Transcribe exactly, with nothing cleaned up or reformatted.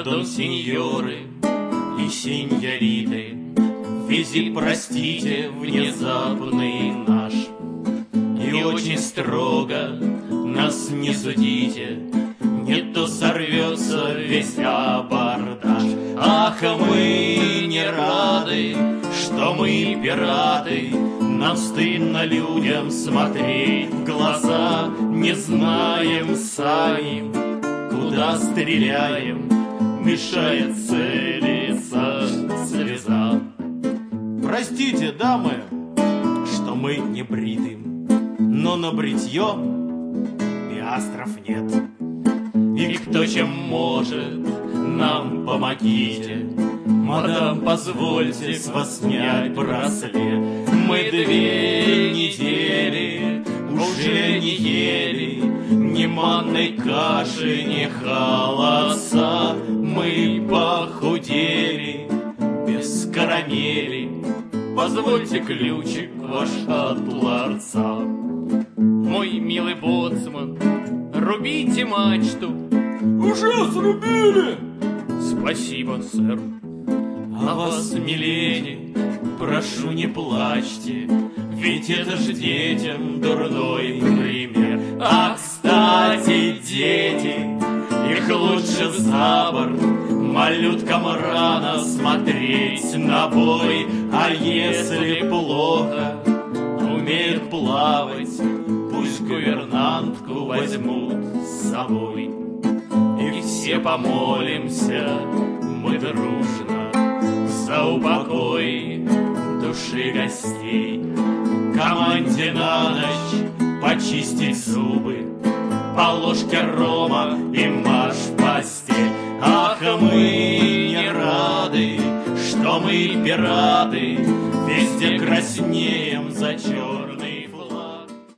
Пардон, сеньоры и сеньориты, визит, простите, внезапный наш. И очень строго нас не судите, не то сорвется весь абордаж. Ах, мы не рады, что мы пираты, нам стыдно людям смотреть в глаза. Не знаем сами, куда стреляем, мешает целиться слеза. Простите, дамы, что мы не бриты, но на бритье пиастров нет. И кто чем может, нам помогите. Мадам, позвольте с вас снять браслет. Мы две недели уже не ели ни манной каши, ни холодца. Мы похудели без карамели. Позвольте ключик ваш от ларца. Мой милый боцман, рубите мачту. Уже срубили. Спасибо, сэр. А вас, миледи, прошу, не плачьте, ведь это ж детям дурной пример. А, кстати, дети, их лучше за борт. Малюткам рано смотреть на бой. А если плохо умеют плавать, пусть гувернантку возьмут с собой. И все помолимся мы дружно за упокой души гостей. Команде на ночь почистить зубы, по ложке рома и марш в постель. Ах, мы не рады, что мы пираты, везде краснеем за черный.